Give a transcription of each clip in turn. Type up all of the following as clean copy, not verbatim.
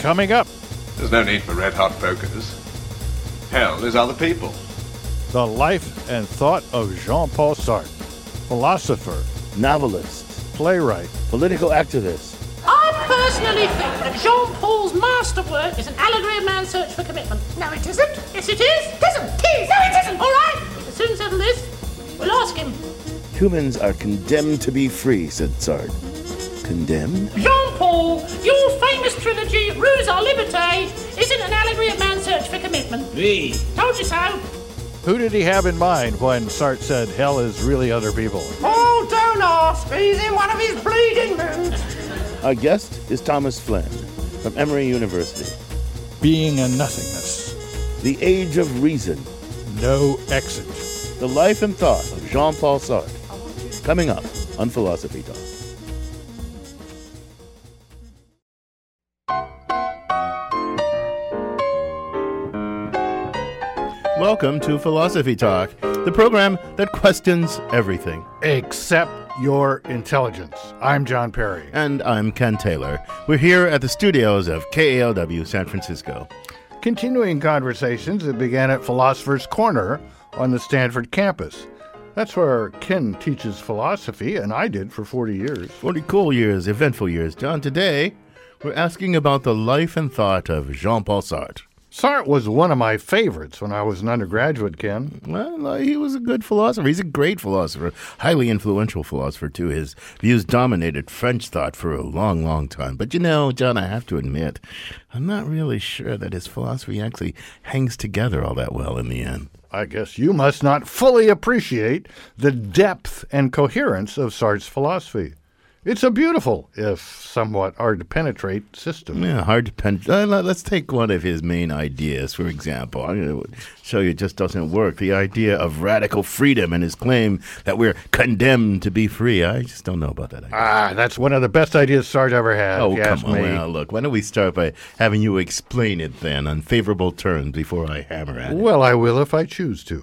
Coming up, There's no need for red-hot pokers. Hell is other people. the life and thought of Jean-Paul Sartre, philosopher, Novelist, playwright. political activist. I personally think that Jean-Paul's masterwork is an allegory of man's search for commitment. No, it isn't. Yes, it is. It isn't. It is. No, it isn't. All right, we can soon settle this. We'll ask him. Humans are condemned to be free, said Sartre. Condemned? Jean-Paul, your famous trilogy, Ruse à Liberté, isn't an allegory of man's search for commitment. Me. Told you so. Who did he have in mind when Sartre said hell is really other people? Oh, don't ask. He's in one of his bleeding moods. Our guest is Thomas Flynn from Emory University. Being a nothingness. The Age of Reason. No exit. The life and thought of Jean-Paul Sartre. Coming up on Philosophy Talk. Welcome to Philosophy Talk, the program that questions everything. Except your intelligence. I'm John Perry. And I'm Ken Taylor. We're here at the studios of KALW San Francisco. Continuing conversations that began at Philosopher's Corner on the Stanford campus. That's where Ken teaches philosophy, and I did for 40 years. 40 cool years, eventful years. John, today we're asking about the life and thought of Jean-Paul Sartre. Sartre was one of my favorites when I was an undergraduate, Ken. Well, he was a good philosopher. He's a great philosopher, highly influential philosopher, too. His views dominated French thought for a long, long time. But, you know, John, I have to admit, I'm not really sure that his philosophy actually hangs together all that well in the end. I guess you must not fully appreciate the depth and coherence of Sartre's philosophy. It's a beautiful, if somewhat hard to penetrate, system. Yeah, hard to penetrate. Let's take one of his main ideas, for example. I'm going to show you it just doesn't work. The idea of radical freedom and his claim that we're condemned to be free. I just don't know about that idea. That's one of the best ideas Sartre ever had. Oh, if you come ask on. me. Well, look, why don't we start by having you explain it then on favorable terms before I hammer at it? Well, I will if I choose to.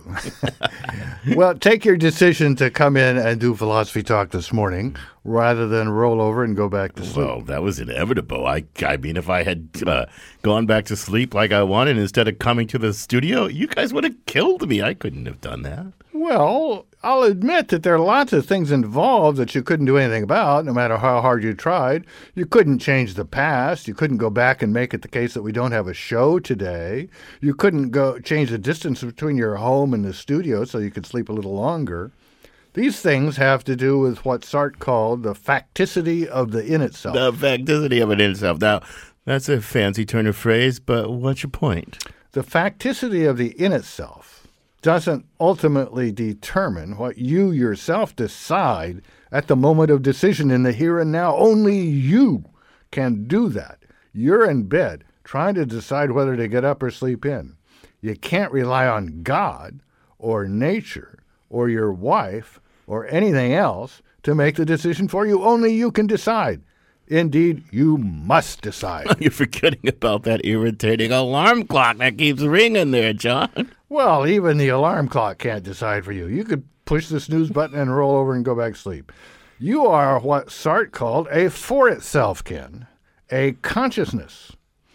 Well, take your decision to come in and do Philosophy Talk this morning rather than roll over and go back to sleep. Well, that was inevitable. I mean, if I had gone back to sleep like I wanted instead of coming to the studio, you guys would have killed me. I couldn't have done that. Well, I'll admit that there are lots of things involved that you couldn't do anything about, no matter how hard you tried. You couldn't change the past. You couldn't go back and make it the case that we don't have a show today. You couldn't go change the distance between your home and the studio so you could sleep a little longer. These things have to do with what Sartre called the facticity of the in itself. The facticity of it in itself. Now, that's a fancy turn of phrase, but what's your point? The facticity of the in itself doesn't ultimately determine what you yourself decide at the moment of decision in the here and now. Only you can do that. You're in bed trying to decide whether to get up or sleep in. You can't rely on God or nature or your wife or anything else to make the decision for you. Only you can decide. Indeed, you must decide. You're forgetting about that irritating alarm clock that keeps ringing there, John. Well, even the alarm clock can't decide for you. You could push the snooze button and roll over and go back to sleep. You are what Sartre called a for itself, Ken, a consciousness.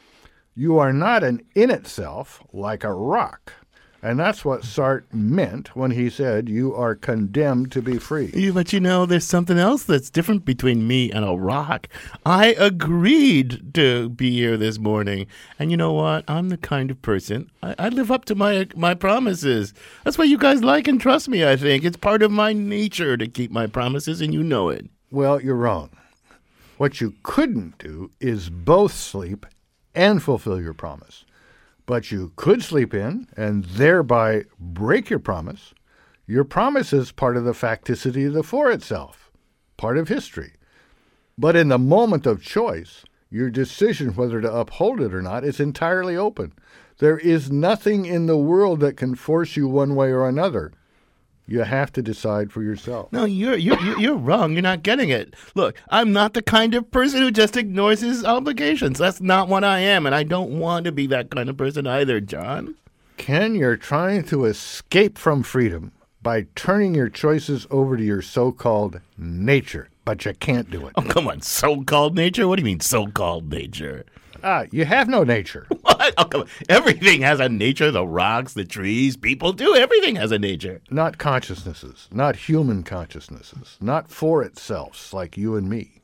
You are not an in itself like a rock. And that's what Sartre meant when he said you are condemned to be free. Yeah, but you know, there's something else that's different between me and a rock. I agreed to be here this morning. And you know what? I'm the kind of person, I live up to my promises. That's why you guys like and trust me, I think. It's part of my nature to keep my promises, and you know it. Well, you're wrong. What you couldn't do is both sleep and fulfill your promise. But you could sleep in and thereby break your promise. Your promise is part of the facticity of the for itself, part of history. But in the moment of choice, your decision whether to uphold it or not is entirely open. There is nothing in the world that can force you one way or another. You have to decide for yourself. No, you're wrong. You're not getting it. Look, I'm not the kind of person who just ignores his obligations. That's not what I am, and I don't want to be that kind of person either, John. Ken, you're trying to escape from freedom by turning your choices over to your so-called nature, but you can't do it. Oh, come on, so-called nature? What do you mean, so-called nature? You have no nature. What? Oh, come on. Everything has a nature. The rocks, the trees, people do. Everything has a nature. Not consciousnesses, not human consciousnesses, not for itself like you and me.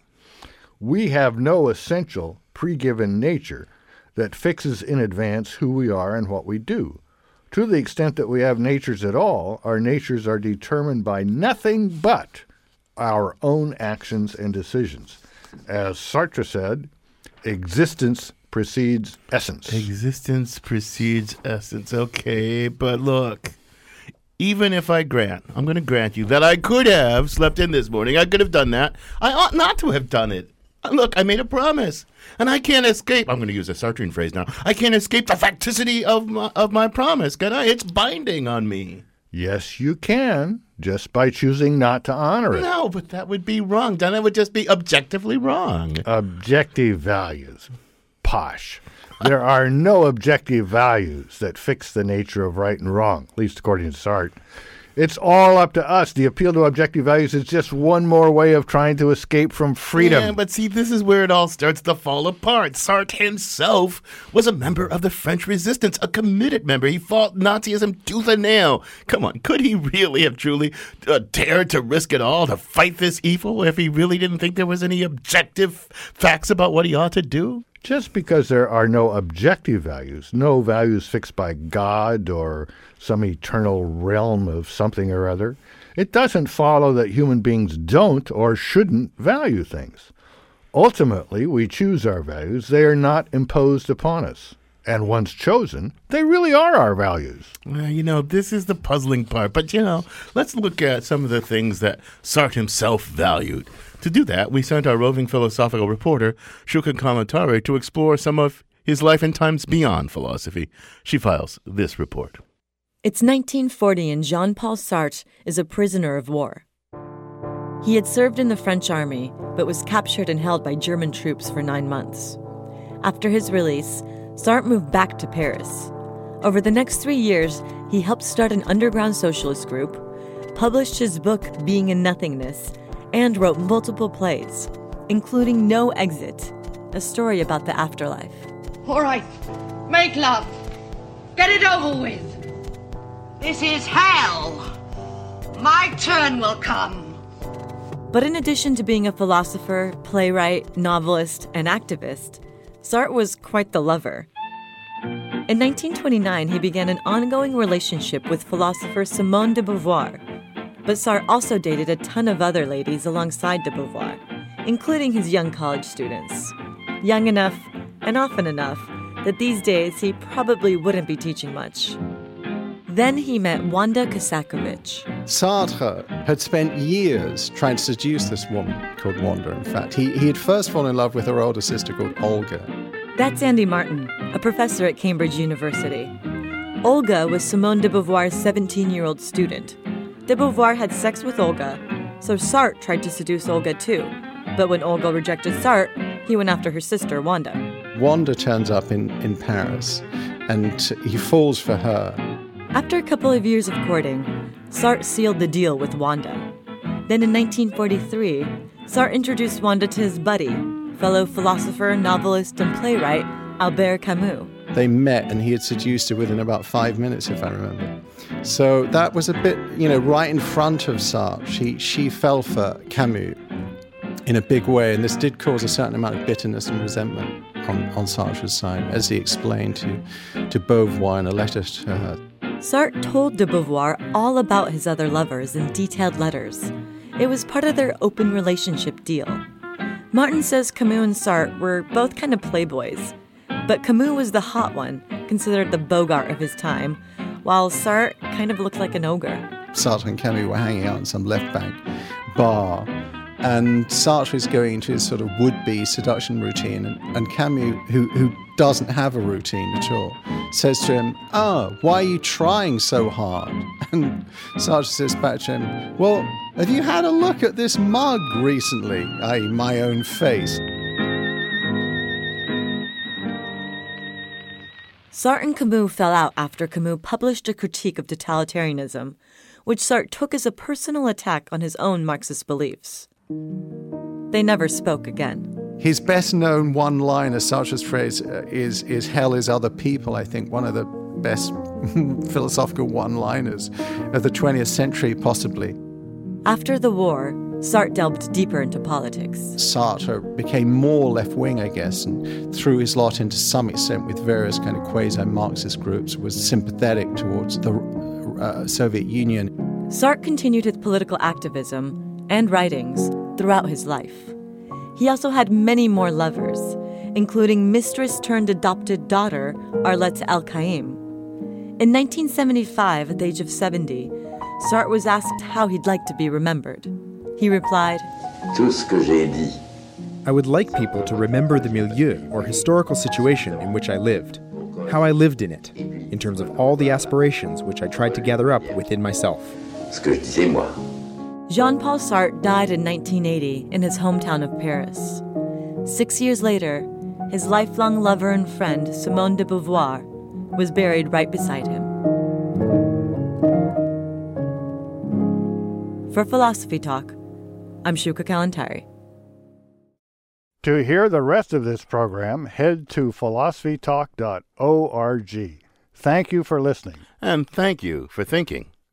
We have no essential pre-given nature that fixes in advance who we are and what we do. To the extent that we have natures at all, our natures are determined by nothing but our own actions and decisions. As Sartre said, existence precedes essence. Existence precedes essence. Okay, but look, even if I'm going to grant you that I could have slept in this morning, I could have done that, I ought not to have done it. Look, I made a promise, and I can't escape. I'm going to use a Sartrean phrase now. I can't escape the facticity of my promise, can I? It's binding on me. Yes, you can, just by choosing not to honor it. No, but that would be wrong. Then it would just be objectively wrong. Objective values. Posh. There are no objective values that fix the nature of right and wrong, at least according to Sartre. It's all up to us. The appeal to objective values is just one more way of trying to escape from freedom. Yeah, but see, this is where it all starts to fall apart. Sartre himself was a member of the French Resistance, a committed member. He fought Nazism tooth and nail. Come on, could he really have truly dared to risk it all to fight this evil if he really didn't think there was any objective facts about what he ought to do? Just because there are no objective values, no values fixed by God or some eternal realm of something or other, it doesn't follow that human beings don't or shouldn't value things. Ultimately, we choose our values. They are not imposed upon us. And once chosen, they really are our values. Well, this is the puzzling part. But, let's look at some of the things that Sartre himself valued. To do that, we sent our roving philosophical reporter, Shuka Kamatari, to explore some of his life and times beyond philosophy. She files this report. It's 1940 and Jean-Paul Sartre is a prisoner of war. He had served in the French army, but was captured and held by German troops for 9 months. After his release, Sartre moved back to Paris. Over the next 3 years, he helped start an underground socialist group, published his book Being in Nothingness, and wrote multiple plays, including No Exit, a story about the afterlife. All right, make love. Get it over with. This is hell. My turn will come. But in addition to being a philosopher, playwright, novelist, and activist, Sartre was quite the lover. In 1929, he began an ongoing relationship with philosopher Simone de Beauvoir. But Sartre also dated a ton of other ladies alongside de Beauvoir, including his young college students. Young enough, and often enough, that these days he probably wouldn't be teaching much. Then he met Wanda Kasakovich. Sartre had spent years trying to seduce this woman called Wanda, in fact. He had first fallen in love with her older sister called Olga. That's Andy Martin, a professor at Cambridge University. Olga was Simone de Beauvoir's 17-year-old student. De Beauvoir had sex with Olga, so Sartre tried to seduce Olga too. But when Olga rejected Sartre, he went after her sister, Wanda. Wanda turns up in Paris, and he falls for her. After a couple of years of courting, Sartre sealed the deal with Wanda. Then in 1943, Sartre introduced Wanda to his buddy, fellow philosopher, novelist, and playwright Albert Camus. They met, and he had seduced her within about 5 minutes, if I remember. So that was a bit, right in front of Sartre. She fell for Camus in a big way, and this did cause a certain amount of bitterness and resentment on Sartre's side, as he explained to Beauvoir in a letter to her. Sartre told de Beauvoir all about his other lovers in detailed letters. It was part of their open relationship deal. Martin says Camus and Sartre were both kind of playboys, but Camus was the hot one, considered the Bogart of his time, while Sartre kind of looked like an ogre. Sartre and Camus were hanging out in some left bank bar, and Sartre is going into his sort of would-be seduction routine, and Camus, who doesn't have a routine at all, says to him, why are you trying so hard? And Sartre says back to him, well, have you had a look at this mug recently, i.e. my own face? Sartre and Camus fell out after Camus published a critique of totalitarianism, which Sartre took as a personal attack on his own Marxist beliefs. They never spoke again. His best-known one-liner, Sartre's phrase, is hell is other people, I think, one of the best philosophical one-liners of the 20th century, possibly. After the war, Sartre delved deeper into politics. Sartre became more left-wing, I guess, and threw his lot into some extent with various kind of quasi-Marxist groups, was sympathetic towards the Soviet Union. Sartre continued his political activism and writings throughout his life. He also had many more lovers, including mistress-turned-adopted daughter Arlette El-Kaim. In 1975, at the age of 70, Sartre was asked how he'd like to be remembered. He replied, Tout ce que j'ai dit. I would like people to remember the milieu or historical situation in which I lived, how I lived in it, in terms of all the aspirations which I tried to gather up within myself. Ce que je disais moi. Jean-Paul Sartre died in 1980 in his hometown of Paris. 6 years later, his lifelong lover and friend, Simone de Beauvoir, was buried right beside him. For Philosophy Talk, I'm Shuka Kalantari. To hear the rest of this program, head to philosophytalk.org. Thank you for listening. And thank you for thinking.